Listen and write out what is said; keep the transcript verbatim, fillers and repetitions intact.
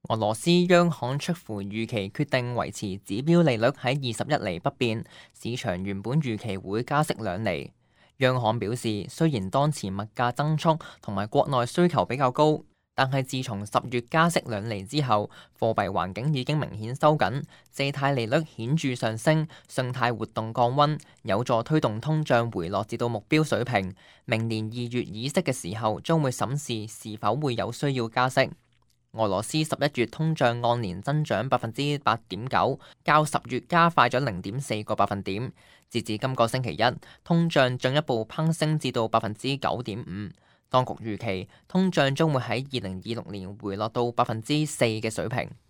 俄羅斯央行出乎預期決定維持指標利率喺二十一厘不變，市場原本預期會加息兩厘。央行表示，雖然當前物價增速同埋國內需求比較高，但係自從十月加息兩厘之後，貨幣環境已經明顯收緊，借貸利率顯著上升，信貸活動降溫，有助推動通脹回落至到目標水平。明年二月議息嘅時候，將會審視是否會有需要加息。俄羅斯十一月通脹按年增長百分之八點九，較十月加快咗零點四個百分點。截至今個星期一，通脹進一步攀升至到百分之九點五。當局預期通脹將會喺二零二六年回落到百分之四嘅水平。